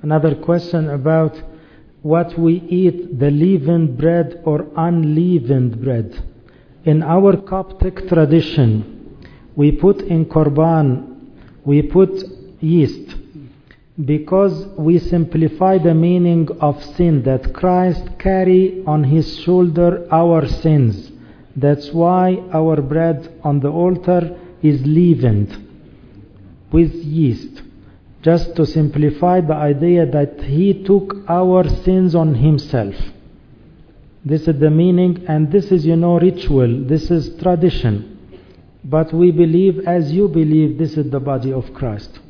Another question about what we eat, the leavened bread or unleavened bread. In our Coptic tradition, we put in Korban, we put yeast, because we simplify the meaning of sin, that Christ carry on his shoulder our sins. That's why our bread on the altar is leavened with yeast, just to simplify the idea that he took our sins on himself. This is the meaning, and this is, ritual, this is tradition. But we believe, as you believe, this is the body of Christ.